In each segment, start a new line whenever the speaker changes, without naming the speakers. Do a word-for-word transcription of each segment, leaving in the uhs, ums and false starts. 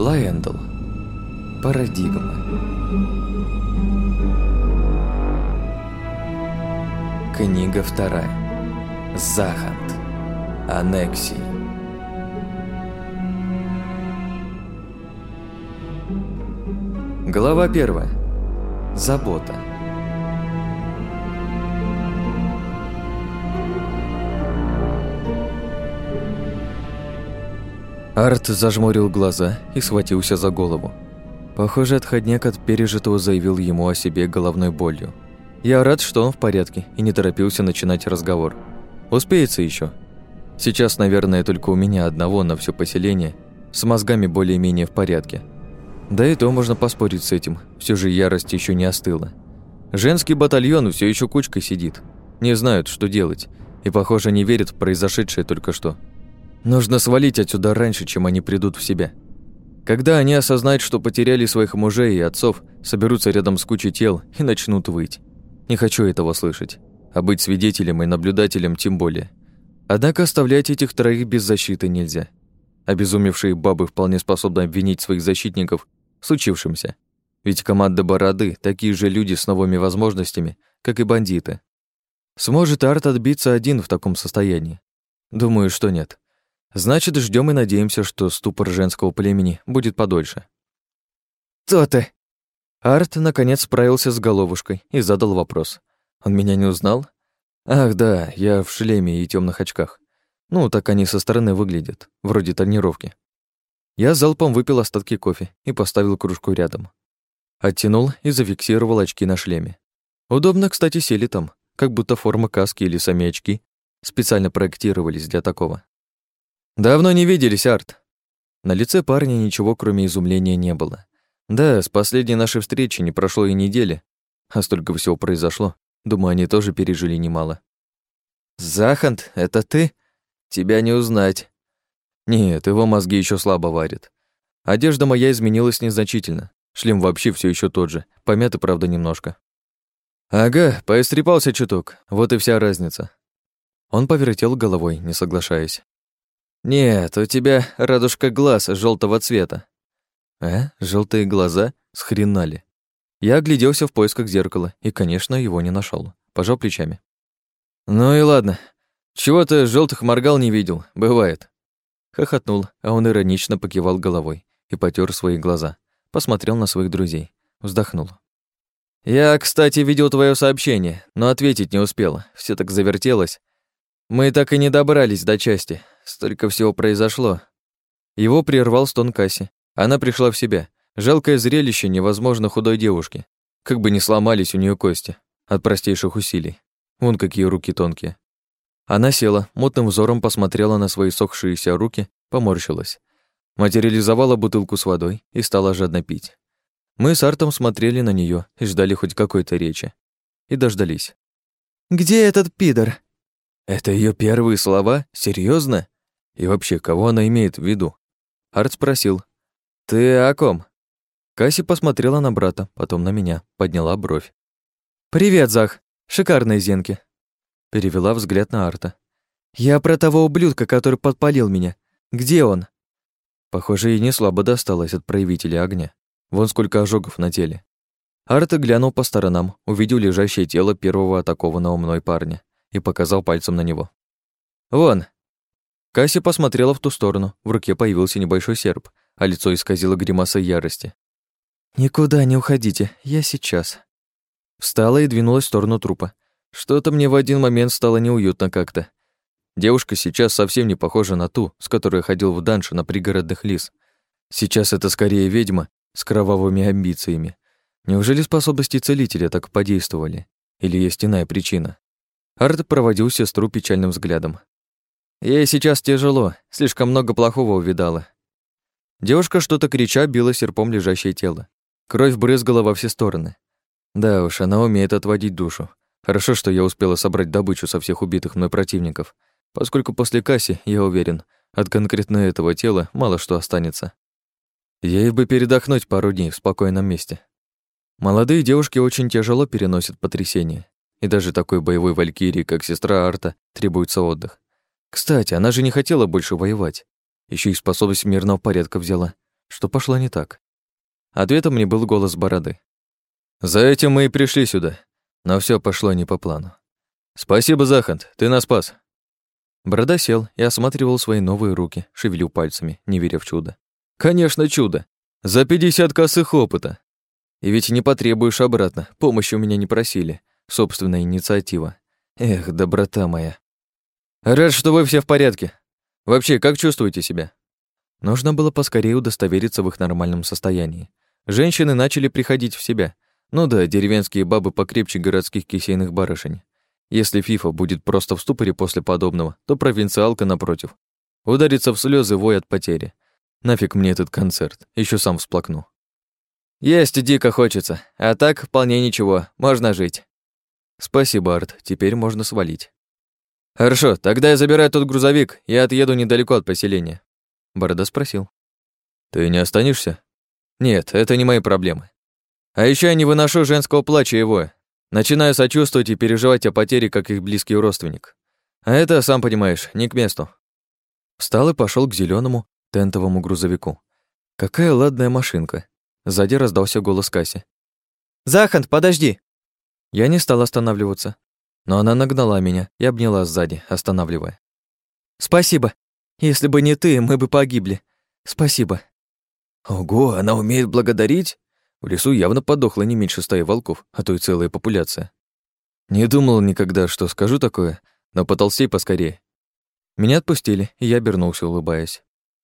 Лайендл. Парадигма. Книга вторая. Захант. Аннексии. Глава первая. Забота. Арт зажмурил глаза и схватился за голову. Похоже, отходняк от пережитого заявил ему о себе головной болью. Я рад, что он в порядке и не торопился начинать разговор. Успеется еще. Сейчас, наверное, только у меня одного на все поселение с мозгами более-менее в порядке. Да и то можно поспорить с этим, все же ярость еще не остыла. Женский батальон все еще кучкой сидит. Не знают, что делать, и, похоже, не верят в произошедшее только что. Нужно свалить отсюда раньше, чем они придут в себя. Когда они осознают, что потеряли своих мужей и отцов, соберутся рядом с кучей тел и начнут выть. Не хочу этого слышать, а быть свидетелем и наблюдателем тем более. Однако оставлять этих троих без защиты нельзя. Обезумевшие бабы вполне способны обвинить своих защитников в случившемся. Ведь команда Бороды – такие же люди с новыми возможностями, как и бандиты. Сможет Арт отбиться один в таком состоянии? Думаю, что нет. Значит, ждем и надеемся, что ступор женского племени будет подольше. «Кто ты?» Арт, наконец, справился с головушкой и задал вопрос. Он меня не узнал? Ах, да, я в шлеме и темных очках. Ну, так они со стороны выглядят, вроде тренировки. Я залпом выпил остатки кофе и поставил кружку рядом. Оттянул и зафиксировал очки на шлеме. Удобно, кстати, сели там, как будто форма каски или сами очки специально проектировались для такого. «Давно не виделись, Арт». На лице парня ничего, кроме изумления, не было. Да, с последней нашей встречи не прошло и недели, а столько всего произошло. Думаю, они тоже пережили немало. «Захант, это ты? Тебя не узнать». Нет, его мозги еще слабо варят. Одежда моя изменилась незначительно. Шлем вообще все еще тот же, помятый, правда, немножко. «Ага, поистрепался чуток, вот и вся разница». Он повертел головой, не соглашаясь. «Нет, у тебя радужка глаз желтого цвета». «А? Желтые глаза? Схренали». Я огляделся в поисках зеркала и, конечно, его не нашел. Пожал плечами. «Ну и ладно. Чего ты желтых моргал не видел? Бывает». Хохотнул, а он иронично покивал головой и потер свои глаза. Посмотрел на своих друзей. Вздохнул. «Я, кстати, видел твое сообщение, но ответить не успела. Все так завертелось. Мы так и не добрались до части. Столько всего произошло». Его прервал стон Касси. Она пришла в себя. Жалкое зрелище невозможно худой девушки. Как бы ни сломались у нее кости от простейших усилий. Вон какие руки тонкие. Она села, мутным взором посмотрела на свои сохшиеся руки, поморщилась. Материализовала бутылку с водой и стала жадно пить. Мы с Артом смотрели на нее и ждали хоть какой-то речи. И дождались. «Где этот пидор?» Это ее первые слова? Серьезно? И вообще, кого она имеет в виду? Арт спросил. «Ты о ком?» Касси посмотрела на брата, потом на меня, подняла бровь. «Привет, Зах. Шикарные зенки». Перевела взгляд на Арта. «Я про того ублюдка, который подпалил меня. Где он?» Похоже, ей не слабо досталось от проявителя огня. Вон сколько ожогов на теле. Арт глянул по сторонам, увидел лежащее тело первого атакованного мной парня и показал пальцем на него. «Вон». Касси посмотрела в ту сторону, в руке появился небольшой серп, а лицо исказило гримасой ярости. «Никуда не уходите, я сейчас». Встала и двинулась в сторону трупа. Что-то мне в один момент стало неуютно как-то. Девушка сейчас совсем не похожа на ту, с которой я ходил в данж на пригородных лис. Сейчас это скорее ведьма с кровавыми амбициями. Неужели способности целителя так подействовали? Или есть иная причина? Арт проводил сестру печальным взглядом. Ей сейчас тяжело, слишком много плохого увидала. Девушка, что-то крича, била серпом лежащее тело. Кровь брызгала во все стороны. Да уж, она умеет отводить душу. Хорошо, что я успела собрать добычу со всех убитых мной противников, поскольку после Касси, я уверен, от конкретно этого тела мало что останется. Ей бы передохнуть пару дней в спокойном месте. Молодые девушки очень тяжело переносят потрясение, и даже такой боевой валькирии, как сестра Арта, требуется отдых. Кстати, она же не хотела больше воевать. Еще и способность мирного порядка взяла. Что пошло не так? Ответом мне был голос Бороды. «За этим мы и пришли сюда, но все пошло не по плану. Спасибо, Захант, ты нас спас». Борода сел и осматривал свои новые руки, шевелил пальцами, не веря в чудо. «Конечно, чудо! За пятьдесят косых опыта! И ведь не потребуешь обратно, помощи у меня не просили, собственная инициатива. Эх, доброта моя. Рад, что вы все в порядке. Вообще, как чувствуете себя?» Нужно было поскорее удостовериться в их нормальном состоянии. Женщины начали приходить в себя. Ну да, деревенские бабы покрепче городских кисейных барышень. Если Фифа будет просто в ступоре после подобного, то провинциалка, напротив, ударится в слезы, вой от потери. Нафиг мне этот концерт, еще сам всплакну. Есть дико хочется, а так вполне ничего, можно жить. Спасибо, Арт, теперь можно свалить. Хорошо, тогда я забираю тот грузовик и отъеду недалеко от поселения. Борода спросил. Ты не останешься? Нет, это не мои проблемы. А еще я не выношу женского плача и воя. Начинаю сочувствовать и переживать о потере, как их близкий родственник. А это, сам понимаешь, не к месту. Встал и пошел к зеленому тентовому грузовику. Какая ладная машинка. Сзади раздался голос Касси. «Захант, подожди!» Я не стал останавливаться, но она нагнала меня и обняла сзади, останавливая. «Спасибо. Если бы не ты, мы бы погибли. Спасибо». Ого, она умеет благодарить? В лесу явно подохло не меньше стаи волков, а то и целая популяция. Не думал никогда, что скажу такое, но потолстей поскорее. Меня отпустили, и я обернулся, улыбаясь.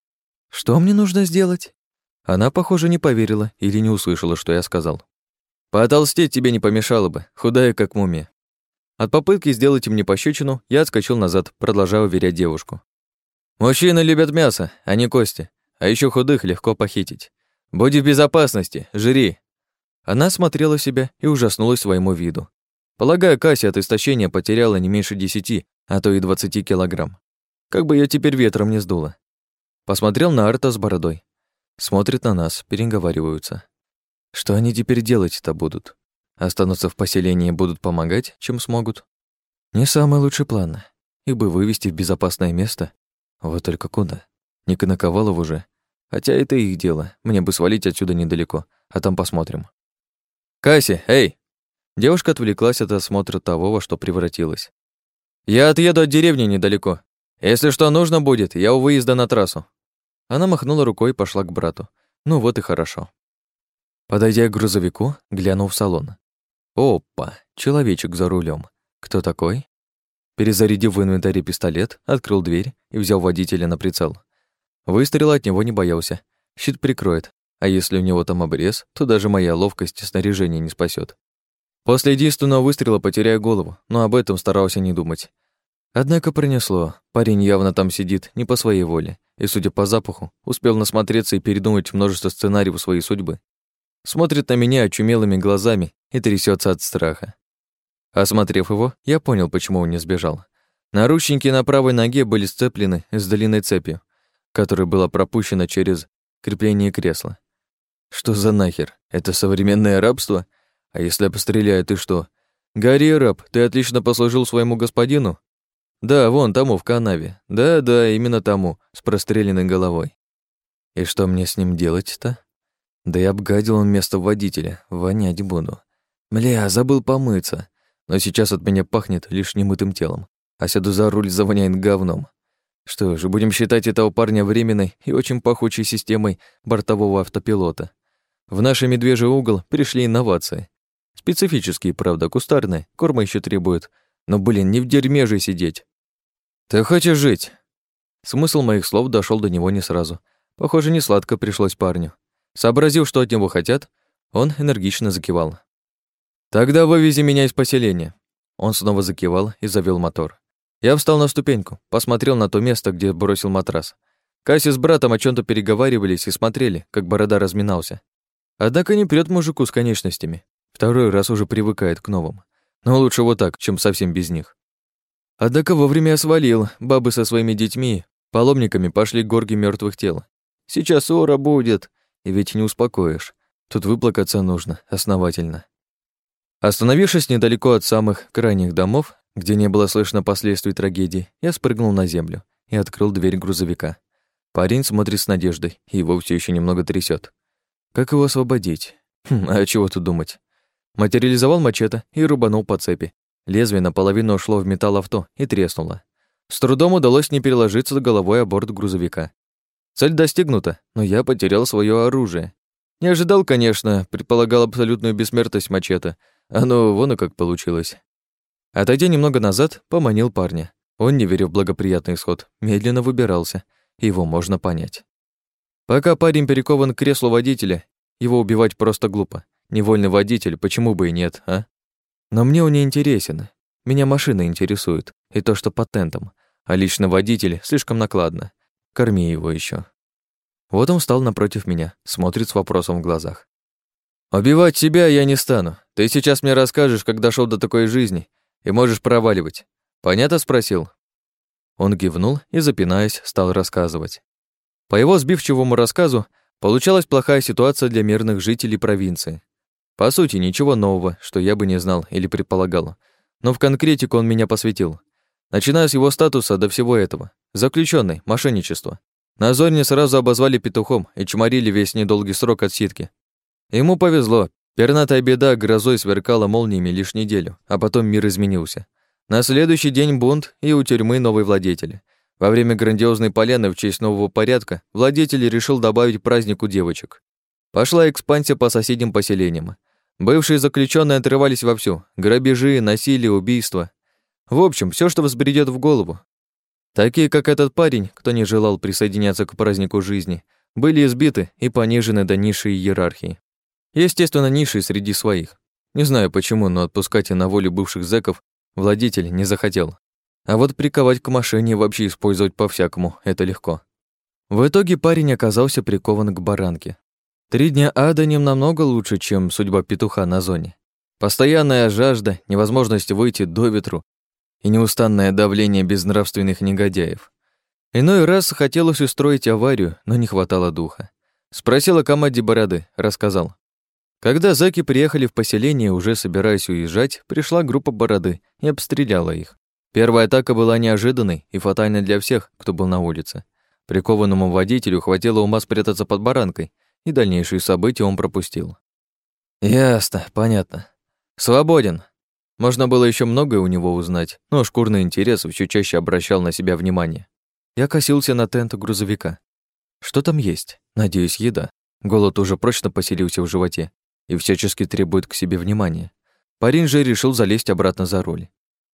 «Что мне нужно сделать?» Она, похоже, не поверила или не услышала, что я сказал. «Потолстеть тебе не помешало бы, худая как мумия». От попытки сделать мне пощечину я отскочил назад, продолжая уверять девушку. «Мужчины любят мясо, а не кости, а еще худых легко похитить. Будь в безопасности, жри». Она смотрела себя и ужаснулась своему виду. Полагаю, Кася от истощения потеряла не меньше десяти, а то и двадцати килограмм. Как бы её теперь ветром не сдуло. Посмотрел на Арта с бородой. Смотрят на нас, переговариваются. Что они теперь делать-то будут? Останутся в поселении и будут помогать, чем смогут? Не самый лучший план. Их бы вывести в безопасное место. Вот только куда? Не к Наковалову уже. Хотя это их дело. Мне бы свалить отсюда недалеко, а там посмотрим. «Касси, эй!» Девушка отвлеклась от осмотра того, во что превратилась. «Я отъеду от деревни недалеко. Если что нужно будет, я у выезда на трассу». Она махнула рукой и пошла к брату. Ну вот и хорошо. Подойдя к грузовику, глянул в салон. Опа, человечек за рулем. Кто такой? Перезарядив в инвентаре пистолет, открыл дверь и взял водителя на прицел. Выстрела от него не боялся. Щит прикроет. А если у него там обрез, то даже моя ловкость и снаряжение не спасет. После единственного выстрела потеряю голову, но об этом старался не думать. Однако пронесло. Парень явно там сидит не по своей воле, и, судя по запаху, успел насмотреться и передумать множество сценариев своей судьбы. Смотрит на меня очумелыми глазами и трясется от страха. Осмотрев его, я понял, почему он не сбежал. Наручники на правой ноге были сцеплены с длинной цепью, которая была пропущена через крепление кресла. Что за нахер? Это современное рабство? А если я постреляю, ты что? Гори, раб, ты отлично послужил своему господину? Да, вон тому, в канаве. Да-да, именно тому, с простреленной головой. И что мне с ним делать-то? Да и обгадил он место водителя, вонять буду. Бля, забыл помыться. Но сейчас от меня пахнет лишь немытым телом, а сяду за руль, завоняет говном. Что ж, будем считать этого парня временной и очень пахучей системой бортового автопилота. В наш медвежий угол пришли инновации. Специфические, правда, кустарные, корма еще требует. Но, блин, не в дерьме же сидеть. Ты хочешь жить? Смысл моих слов дошел до него не сразу. Похоже, не сладко пришлось парню. Сообразив, что от него хотят, он энергично закивал. «Тогда вывези меня из поселения». Он снова закивал и завел мотор. Я встал на ступеньку, посмотрел на то место, где бросил матрас. Касси с братом о чем то переговаривались и смотрели, как Борода разминался. Однако не прёт мужику с конечностями. Второй раз уже привыкает к новым. Но лучше вот так, чем совсем без них. Однако вовремя я свалил. Бабы со своими детьми, паломниками, пошли к горке мертвых тел. Сейчас ора будет, и ведь не успокоишь. Тут выплакаться нужно основательно. Остановившись недалеко от самых крайних домов, где не было слышно последствий трагедии, я спрыгнул на землю и открыл дверь грузовика. Парень смотрит с надеждой, и его все еще немного трясет. Как его освободить? Хм, а чего тут думать? Материализовал мачете и рубанул по цепи. Лезвие наполовину ушло в металл авто и треснуло. С трудом удалось не переложиться головой о борт грузовика. Цель достигнута, но я потерял свое оружие. Не ожидал, конечно, предполагал абсолютную бессмертность мачете. Оно вон и как получилось. Отойдя немного назад, поманил парня. Он, не веря в благоприятный исход, медленно выбирался. Его можно понять. Пока парень перекован к креслу водителя, его убивать просто глупо. Невольный водитель, почему бы и нет, а? Но мне он не интересен. Меня машина интересует, и то, что патентом. А лично водитель слишком накладно. Корми его еще. Вот он встал напротив меня, смотрит с вопросом в глазах. «Убивать себя я не стану. Ты сейчас мне расскажешь, как дошел до такой жизни, и можешь проваливать. Понятно?» — спросил. Он кивнул и, запинаясь, стал рассказывать. По его сбивчивому рассказу получалась плохая ситуация для мирных жителей провинции. По сути, ничего нового, что я бы не знал или предполагал, но в конкретику он меня посвятил. Начиная с его статуса до всего этого. Заключенный, мошенничество. На зоне сразу обозвали петухом и чморили весь недолгий срок отсидки. Ему повезло. Пернатая беда грозой сверкала молниями лишь неделю, а потом мир изменился. На следующий день бунт, и у тюрьмы новый владетель. Во время грандиозной поляны в честь нового порядка владетель решил добавить празднику девочек. Пошла экспансия по соседним поселениям. Бывшие заключенные отрывались вовсю. Грабежи, насилие, убийства. В общем, все, что взбредёт в голову. Такие, как этот парень, кто не желал присоединяться к празднику жизни, были избиты и понижены до низшей иерархии. Естественно, низшей среди своих. Не знаю почему, но отпускать на волю бывших зэков владетель не захотел. А вот приковать к машине и вообще использовать по-всякому — это легко. В итоге парень оказался прикован к баранке. Три дня ада нем намного лучше, чем судьба петуха на зоне. Постоянная жажда, невозможность выйти до ветру и неустанное давление безнравственных негодяев. Иной раз хотелось устроить аварию, но не хватало духа. Спросил о команде Бороды, рассказал. Когда зэки приехали в поселение, уже собираясь уезжать, пришла группа Бороды и обстреляла их. Первая атака была неожиданной и фатальной для всех, кто был на улице. Прикованному водителю хватило ума спрятаться под баранкой, и дальнейшие события он пропустил. Ясно, понятно. Свободен. Можно было еще многое у него узнать, но шкурный интерес все чаще обращал на себя внимание. Я косился на тент грузовика. Что там есть? Надеюсь, еда. Голод уже прочно поселился в животе и всячески требует к себе внимания. Парень же решил залезть обратно за руль.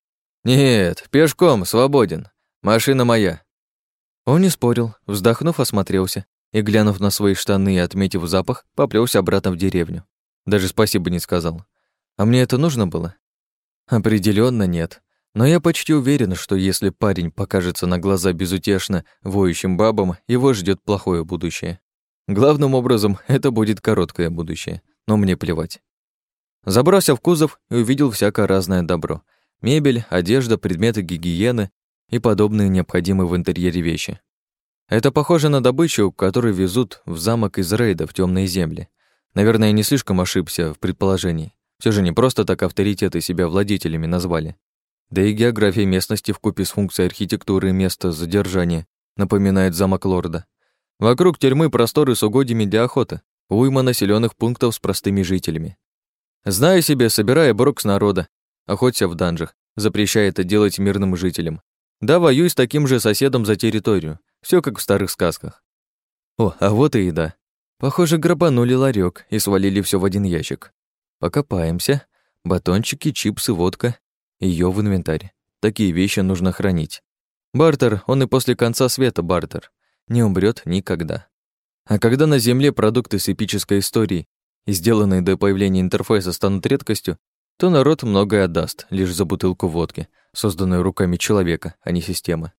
«Нет, пешком, свободен. Машина моя». Он не спорил, вздохнув, осмотрелся и, глянув на свои штаны и отметив запах, поплёлся обратно в деревню. Даже спасибо не сказал. А мне это нужно было? Определенно нет. Но я почти уверен, что если парень покажется на глаза безутешно воющим бабам, его ждет плохое будущее. Главным образом, это будет короткое будущее, но мне плевать. Забрался в кузов и увидел всякое разное добро. Мебель, одежда, предметы гигиены и подобные необходимые в интерьере вещи. Это похоже на добычу, которую везут в замок из рейда в темные земли. Наверное, я не слишком ошибся в предположении. Все же не просто так авторитеты себя владетелями назвали. Да и география местности вкупе с функцией архитектуры и места задержания напоминает замок лорда. Вокруг тюрьмы просторы с угодьями для охоты, уйма населенных пунктов с простыми жителями. Зная себе, собирая брок с народа, охоться в данжах, запрещая это делать мирным жителям. Да, воюй с таким же соседом за территорию. Все как в старых сказках. О, а вот и еда. Похоже, грабанули ларек и свалили все в один ящик. Покопаемся. Батончики, чипсы, водка. Ее в инвентарь. Такие вещи нужно хранить. Бартер, он и после конца света бартер. Не умрет никогда. А когда на Земле продукты с эпической историей и сделанные до появления интерфейса станут редкостью, то народ многое отдаст лишь за бутылку водки, созданную руками человека, а не системы.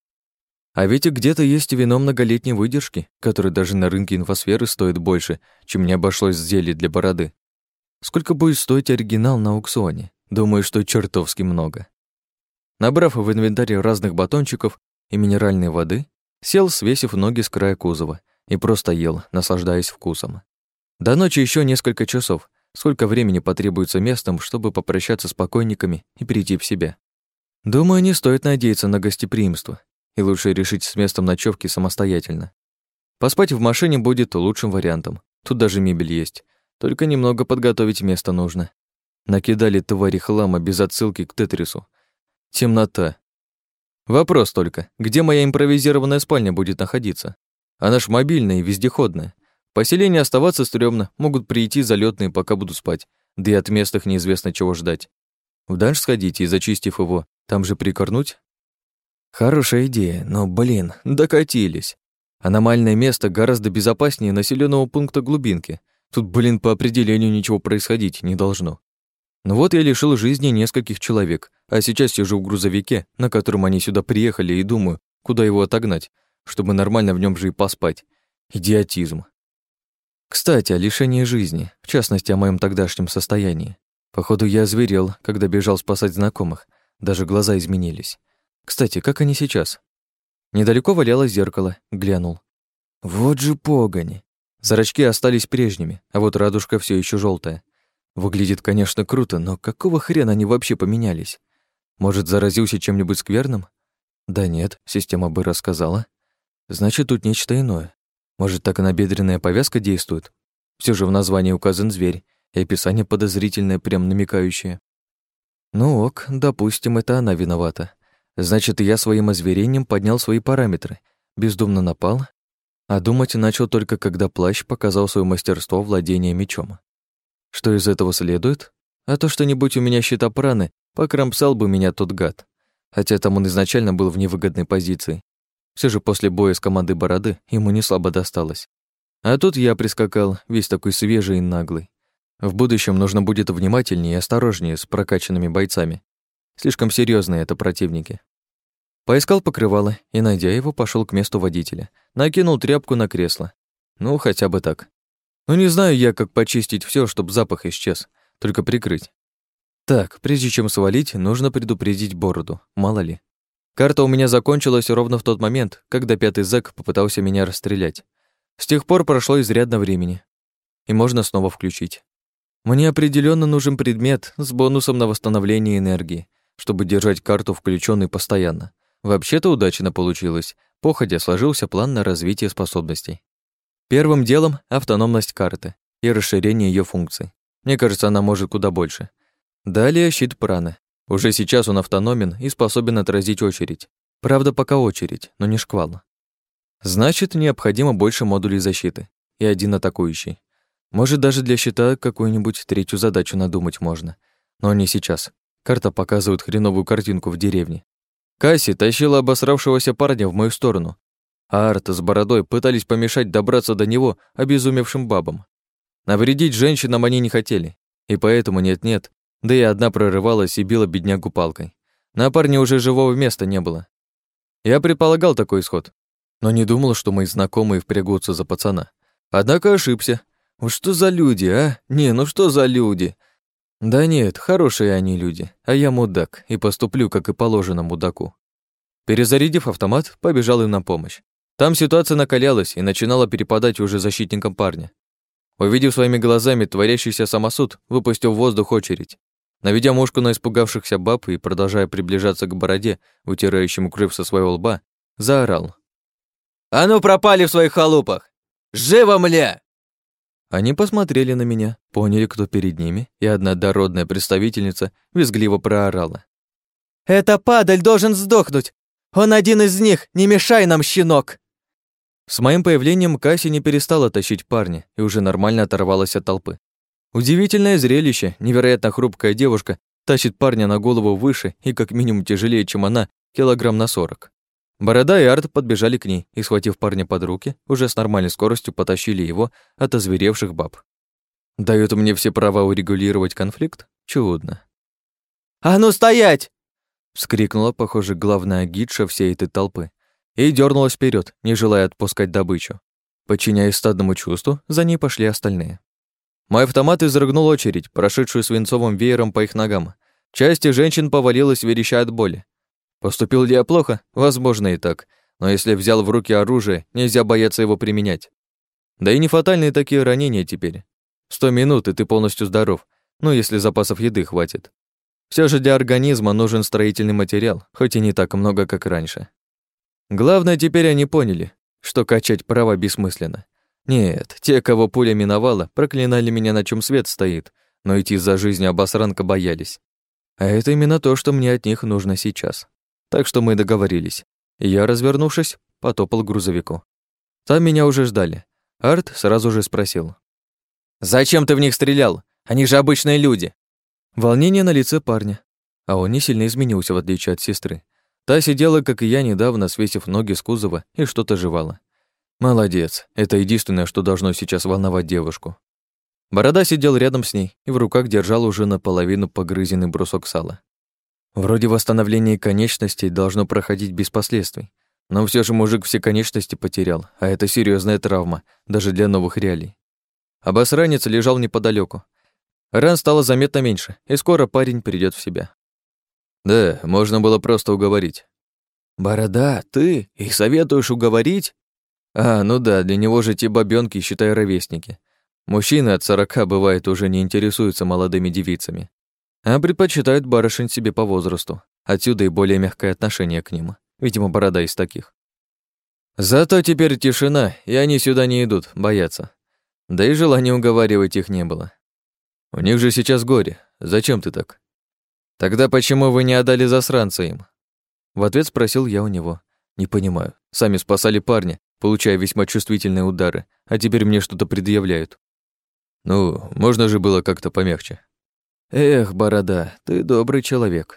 А ведь и где-то есть вино многолетней выдержки, которое даже на рынке инфосферы стоит больше, чем мне обошлось зелье для бороды. Сколько будет стоить оригинал на аукционе? Думаю, что чертовски много. Набрав в инвентарь разных батончиков и минеральной воды, сел, свесив ноги с края кузова, и просто ел, наслаждаясь вкусом. До ночи еще несколько часов. Сколько времени потребуется местом, чтобы попрощаться с покойниками и прийти в себя? Думаю, не стоит надеяться на гостеприимство, и лучше решить с местом ночевки самостоятельно. Поспать в машине будет лучшим вариантом. Тут даже мебель есть. Только немного подготовить место нужно. Накидали твари хлама без отсылки к Тетрису. Темнота. Вопрос только, где моя импровизированная спальня будет находиться? Она ж мобильная и вездеходная. В поселении оставаться стрёмно, могут прийти залетные, пока буду спать. Да и от местных неизвестно чего ждать. В данж сходить и, зачистив его, там же прикорнуть? Хорошая идея, но, блин, докатились. Аномальное место гораздо безопаснее населенного пункта глубинки. Тут, блин, по определению ничего происходить не должно. Ну вот я лишил жизни нескольких человек, а сейчас сижу в грузовике, на котором они сюда приехали, и думаю, куда его отогнать, чтобы нормально в нем же и поспать. Идиотизм. Кстати, о лишении жизни, в частности, о моем тогдашнем состоянии. Походу, я озверел, когда бежал спасать знакомых, даже глаза изменились. Кстати, как они сейчас? Недалеко валялось зеркало, глянул. Вот же погонь. Зрачки остались прежними, а вот радужка все еще желтая. Выглядит, конечно, круто, но какого хрена они вообще поменялись? Может, заразился чем-нибудь скверным? Да нет, система бы рассказала. Значит, тут нечто иное. Может, так и набедренная повязка действует? Все же в названии указан зверь, и описание подозрительное, прям намекающее. Ну ок, допустим, это она виновата. Значит, я своим озверением поднял свои параметры, бездумно напал, а думать начал только когда плащ показал свое мастерство владения мечом. Что из этого следует? А то, что не будь у меня щита праны, покромсал бы меня тот гад. Хотя там он изначально был в невыгодной позиции. Все же после боя с командой Бороды ему не слабо досталось. А тут я прискакал, весь такой свежий и наглый. В будущем нужно будет внимательнее и осторожнее с прокачанными бойцами. Слишком серьезные это противники. Поискал покрывало и, найдя его, пошел к месту водителя. Накинул тряпку на кресло. Ну, хотя бы так. Ну, не знаю я, как почистить все, чтобы запах исчез. Только прикрыть. Так, прежде чем свалить, нужно предупредить Бороду, мало ли. Карта у меня закончилась ровно в тот момент, когда пятый зэк попытался меня расстрелять. С тех пор прошло изрядно времени. И можно снова включить. Мне определенно нужен предмет с бонусом на восстановление энергии, чтобы держать карту включенной постоянно. Вообще-то удачно получилось. Походя сложился план на развитие способностей. Первым делом — автономность карты и расширение ее функций. Мне кажется, она может куда больше. Далее щит праны. Уже сейчас он автономен и способен отразить очередь. Правда, пока очередь, но не шквал. Значит, необходимо больше модулей защиты и один атакующий. Может, даже для щита какую-нибудь третью задачу надумать можно. Но не сейчас. Карта показывает хреновую картинку в деревне. Касси тащила обосравшегося парня в мою сторону, а Арт с бородой пытались помешать добраться до него обезумевшим бабам. Навредить женщинам они не хотели, и поэтому нет-нет, да и одна прорывалась и била беднягу палкой. На парне уже живого места не было. Я предполагал такой исход, но не думал, что мои знакомые впрягутся за пацана. Однако ошибся. Вот что за люди, а? Не, ну что за люди? Да нет, хорошие они люди, а я мудак и поступлю, как и положено мудаку. Перезарядив автомат, побежал им на помощь. Там ситуация накалялась и начинала перепадать уже защитникам парня. Увидев своими глазами творящийся самосуд, выпустил в воздух очередь. Наведя мушку на испугавшихся баб и продолжая приближаться к бороде, утирающему кровь со своего лба, заорал. «А ну пропали в своих халупах! Живо, мля!» Они посмотрели на меня, поняли, кто перед ними, и одна дородная представительница визгливо проорала. «Это падаль должен сдохнуть! Он один из них! Не мешай нам, щенок!» С моим появлением Касси не перестала тащить парня и уже нормально оторвалась от толпы. Удивительное зрелище, невероятно хрупкая девушка тащит парня на голову выше и как минимум тяжелее, чем она, килограмм на сорок. Борода и Арт подбежали к ней и, схватив парня под руки, уже с нормальной скоростью потащили его от озверевших баб. Дают мне все права урегулировать конфликт? Чудно. «А ну стоять!» — вскрикнула, похоже, главная гидша всей этой толпы и дернулась вперед, не желая отпускать добычу. Подчиняясь стадному чувству, за ней пошли остальные. Мой автомат изрыгнул очередь, прошедшую свинцовым веером по их ногам. Часть женщин повалилась, вереща от боли. Поступил ли я плохо? Возможно и так. Но если взял в руки оружие, нельзя бояться его применять. Да и не фатальные такие ранения теперь. Сто минут, и ты полностью здоров. Ну, если запасов еды хватит. Все же для организма нужен строительный материал, хоть и не так много, как раньше. Главное, теперь они поняли. что качать права бессмысленно. Нет, те, кого пуля миновала, проклинали меня, на чем свет стоит, но идти за жизнью обосранка боялись. А это именно то, что мне от них нужно сейчас. Так что мы договорились. И я, развернувшись, потопал к грузовику. Там меня уже ждали. Арт сразу же спросил: «Зачем ты в них стрелял? Они же обычные люди!» Волнение на лице парня. А он не сильно изменился, в отличие от сестры. Та сидела, как и я, недавно, свесив ноги с кузова и что-то жевала. Молодец, это единственное, что должно сейчас волновать девушку. Борода сидел рядом с ней и в руках держал уже наполовину погрызенный брусок сала. Вроде восстановление конечностей должно проходить без последствий, но все же мужик все конечности потерял, а это серьезная травма, даже для новых реалий. Обосранец лежал неподалеку. Ран стало заметно меньше, и скоро парень придет в себя. Да, можно было просто уговорить. «Борода, ты? Их советуешь уговорить?» А, ну да, для него же те бабёнки, считай, ровесники. Мужчины от сорока, бывает, уже не интересуются молодыми девицами, а предпочитают барышень себе по возрасту. Отсюда и более мягкое отношение к ним. Видимо, Борода из таких. Зато теперь тишина, и они сюда не идут, боятся. Да и желания уговаривать их не было. У них же сейчас горе. Зачем ты так? Тогда почему вы не отдали засранца им? В ответ спросил я у него. Не понимаю. Сами спасали парня, получая весьма чувствительные удары, а теперь мне что-то предъявляют. Ну, можно же было как-то помягче. Эх, Борода, ты добрый человек.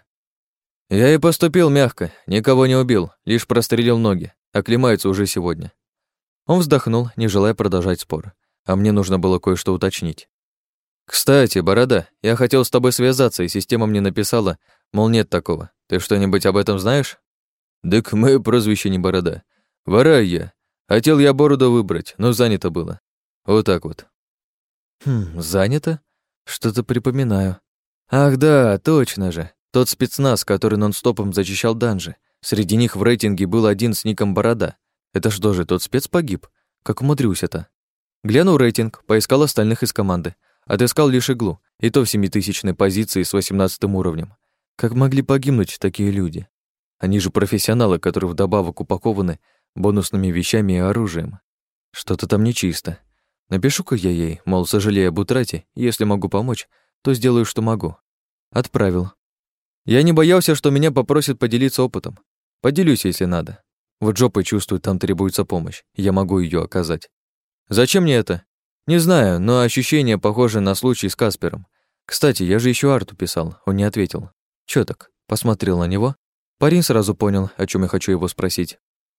Я и поступил мягко, никого не убил, лишь прострелил ноги, оклемаются уже сегодня. Он вздохнул, не желая продолжать спор, а мне нужно было кое-что уточнить. Кстати, Борода, я хотел с тобой связаться, и система мне написала, мол, нет такого. Ты что-нибудь об этом знаешь? Дык, мое прозвище не Борода. Ворай я. Хотел я бороду выбрать, но занято было. Вот так вот. Хм, занято? Что-то припоминаю. Ах да, точно же. Тот спецназ, который нон-стопом зачищал данжи. Среди них в рейтинге был один с ником Борода. Это что же, тот спец погиб? Как умудрился-то? Глянул рейтинг, поискал остальных из команды. Отыскал лишь иглу, и то в семитысячной позиции с восемнадцатым уровнем. Как могли погибнуть такие люди? Они же профессионалы, которые вдобавок упакованы бонусными вещами и оружием. Что-то там нечисто. Напишу-ка я ей, мол, сожалею об утрате, если могу помочь, то сделаю, что могу. Отправил. Я не боялся, что меня попросят поделиться опытом. Поделюсь, если надо. Вот жопой чувствую, там требуется помощь, я могу ее оказать. Зачем мне это? Не знаю, но ощущение похоже на случай с Каспером. Кстати, я же еще Арту писал, он не ответил. Чё так? Посмотрел на него. Парень сразу понял, о чем я хочу его спросить.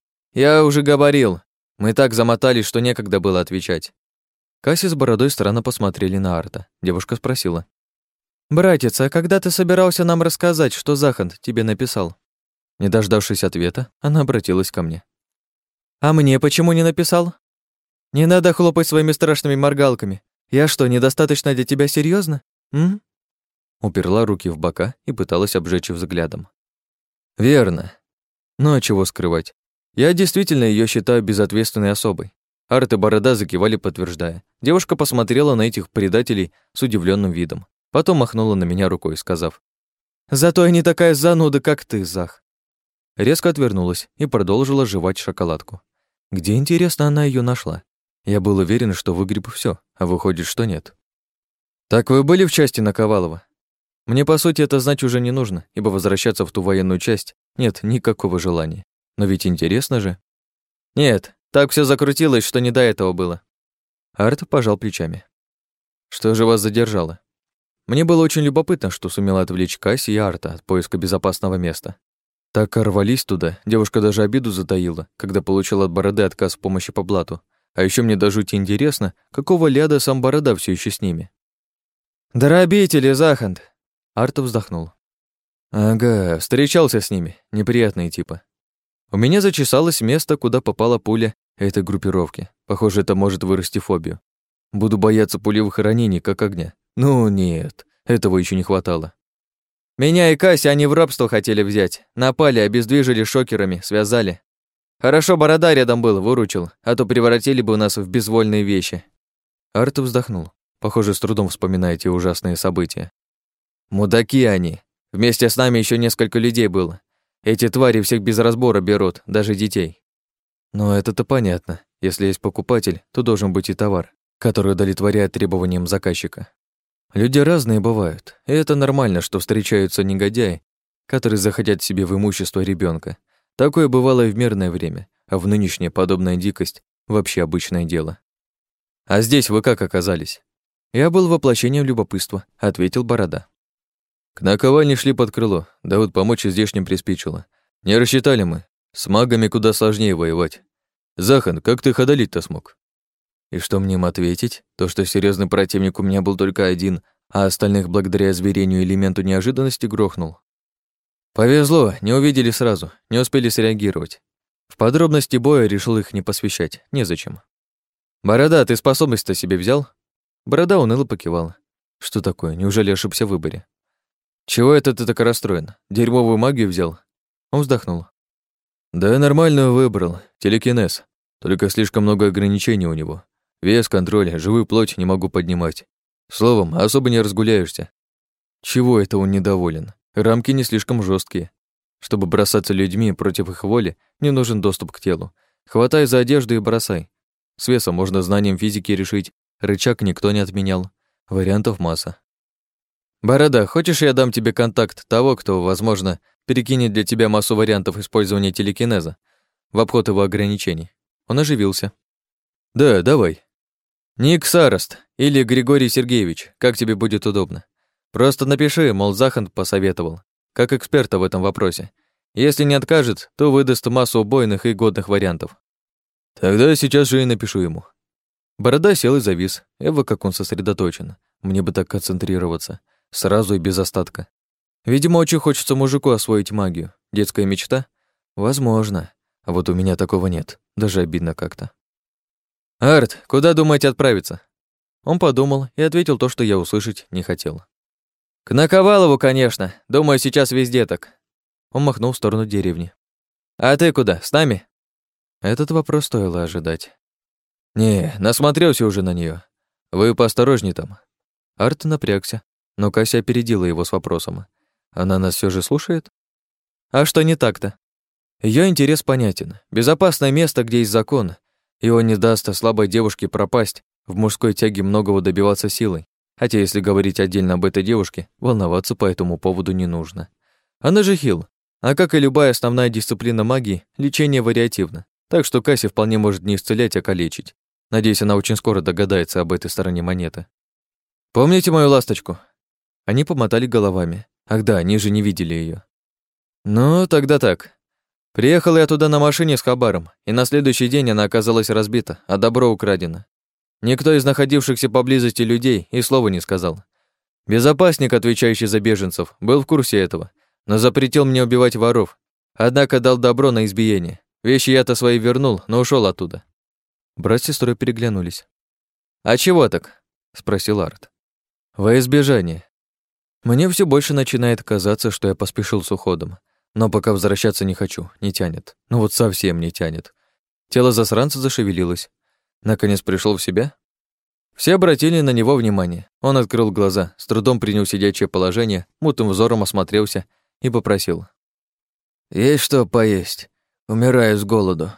Я уже говорил. Мы так замотались, что некогда было отвечать. Касси с Бородой странно посмотрели на Арта. Девушка спросила. «Братец, а когда ты собирался нам рассказать, что Захант тебе написал?» Не дождавшись ответа, она обратилась ко мне. «А мне почему не написал? Не надо хлопать своими страшными моргалками. Я что, недостаточно для тебя серьёзно? М?» Уперла руки в бока и пыталась обжечь взглядом. «Верно. Ну а чего скрывать? Я действительно её считаю безответственной особой». Арт и Борода закивали, подтверждая. Девушка посмотрела на этих предателей с удивленным видом. Потом махнула на меня рукой, сказав: «Зато я не такая зануда, как ты, Зах». Резко отвернулась и продолжила жевать шоколадку. Где, интересно, она ее нашла? Я был уверен, что выгреб все, а выходит, что нет. «Так вы были в части Наковалова?» Мне, по сути, это знать уже не нужно, ибо возвращаться в ту военную часть нет никакого желания. Но ведь интересно же. «Нет, так все закрутилось, что не до этого было». Арт пожал плечами. «Что же вас задержало?» Мне было очень любопытно, что сумела отвлечь Касси и Арта от поиска безопасного места. Так рвались туда, девушка даже обиду затаила, когда получила от Бороды отказ в помощи по блату. А еще мне до жути интересно, какого ляда сам Борода все еще с ними. «Дарабители, Захант!» Арта вздохнул. «Ага, встречался с ними, неприятные типа. У меня зачесалось место, куда попала пуля этой группировки. Похоже, это может вырасти фобию. Буду бояться пулевых ранений, как огня. Ну нет, этого еще не хватало. Меня и Кася они в рабство хотели взять. Напали, обездвижили шокерами, связали. Хорошо, Борода рядом был, выручил, а то превратили бы нас в безвольные вещи». Арт вздохнул, похоже, с трудом вспоминая те ужасные события. «Мудаки они. Вместе с нами еще несколько людей было. Эти твари всех без разбора берут, даже детей». Но это-то понятно. Если есть покупатель, то должен быть и товар, который удовлетворяет требованиям заказчика. Люди разные бывают, и это нормально, что встречаются негодяи, которые захотят себе в имущество ребенка. Такое бывало и в мирное время, а в нынешнее подобная дикость — вообще обычное дело. «А здесь вы как оказались?» «Я был воплощением любопытства», — ответил Борода. «К наковальне шли под крыло, да вот помочь здешним приспичило. Не рассчитали мы, с магами куда сложнее воевать. Захан, как ты ходолить-то смог?» И что мне им ответить? То, что серьезный противник у меня был только один, а остальных благодаря зверению элементу неожиданности грохнул. Повезло, не увидели сразу, не успели среагировать. В подробности боя решил их не посвящать, незачем. «Борода, ты способность-то себе взял?» Борода уныло покивал. «Что такое, неужели ошибся в выборе?» «Чего это ты так расстроен? Дерьмовую магию взял?» Он вздохнул. «Да нормальную выбрал, телекинез. Только слишком много ограничений у него. Вес, контроль, живую плоть не могу поднимать. Словом, особо не разгуляешься». Чего это он недоволен? Рамки не слишком жесткие. Чтобы бросаться людьми против их воли, не нужен доступ к телу. Хватай за одежду и бросай. С весом можно знанием физики решить, рычаг никто не отменял. Вариантов масса. «Борода, хочешь, я дам тебе контакт того, кто, возможно, перекинет для тебя массу вариантов использования телекинеза в обход его ограничений?» Он оживился. «Да, давай. Ник Сарост или Григорий Сергеевич, как тебе будет удобно. Просто напиши, мол, Захан посоветовал, как эксперта в этом вопросе. Если не откажет, то выдаст массу убойных и годных вариантов». «Тогда сейчас же и напишу ему». Борода сел и завис. Эва, как он сосредоточен. Мне бы так концентрироваться. Сразу и без остатка. Видимо, очень хочется мужику освоить магию. Детская мечта? Возможно. А вот у меня такого нет. Даже обидно как-то. «Арт, куда думаете отправиться?» Он подумал и ответил то, что я услышать не хотел. «К Наковалову, конечно. Думаю, сейчас везде так». Он махнул в сторону деревни. «А ты куда? С нами?» Этот вопрос стоило ожидать. «Не, насмотрелся уже на нее. Вы поосторожней там». Арт напрягся, но Кася опередила его с вопросом. Она нас все же слушает? А что не так-то? Ее интерес понятен. Безопасное место, где есть закон, и он не даст слабой девушке пропасть, в мужской тяге многого добиваться силой. Хотя, если говорить отдельно об этой девушке, волноваться по этому поводу не нужно. Она же хил, а как и любая основная дисциплина магии, лечение вариативно. Так что Касси вполне может не исцелять, а калечить. Надеюсь, она очень скоро догадается об этой стороне монеты. «Помните мою ласточку?» Они помотали головами. Ах да, они же не видели ее. «Ну, тогда так. Приехал я туда на машине с хабаром, и на следующий день она оказалась разбита, а добро украдено. Никто из находившихся поблизости людей и слова не сказал. Безопасник, отвечающий за беженцев, был в курсе этого, но запретил мне убивать воров, однако дал добро на избиение. Вещи я-то свои вернул, но ушел оттуда». Брат с сестрой переглянулись. «А чего так?» — спросил Арт. «Во избежание. Мне все больше начинает казаться, что я поспешил с уходом. Но пока возвращаться не хочу, не тянет. Ну вот совсем не тянет». Тело засранца зашевелилось. Наконец пришел в себя. Все обратили на него внимание. Он открыл глаза, с трудом принял сидячее положение, мутным взором осмотрелся и попросил. «Есть что поесть? Умираю с голоду».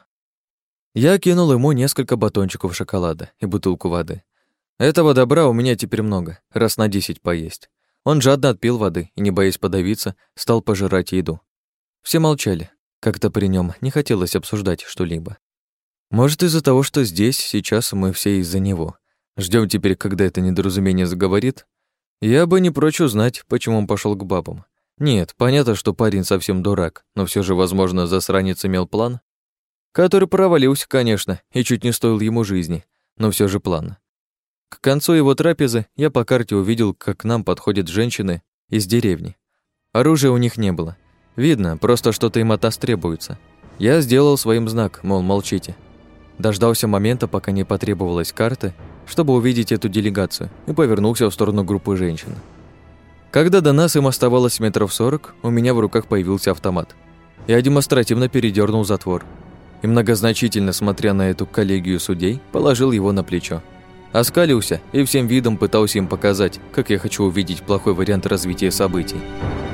Я кинул ему несколько батончиков шоколада и бутылку воды. Этого добра у меня теперь много, раз на десять поесть. Он жадно отпил воды и, не боясь подавиться, стал пожирать еду. Все молчали. Как-то при нем не хотелось обсуждать что-либо. Может, из-за того, что здесь, сейчас мы все из-за него. Ждем теперь, когда это недоразумение заговорит? Я бы не прочь узнать, почему он пошел к бабам. Нет, понятно, что парень совсем дурак, но все же, возможно, засранец имел план, который провалился, конечно, и чуть не стоил ему жизни, но все же план. К концу его трапезы я по карте увидел, как к нам подходят женщины из деревни. Оружия у них не было. Видно, просто что-то им от нас требуется. Я сделал своим знак, мол, молчите. Дождался момента, пока не потребовалась карта, чтобы увидеть эту делегацию, и повернулся в сторону группы женщин. Когда до нас им оставалось метров сорок, у меня в руках появился автомат. Я демонстративно передернул затвор и, многозначительно смотря на эту коллегию судей, положил его на плечо. Оскалился и всем видом пытался им показать, как я хочу увидеть плохой вариант развития событий.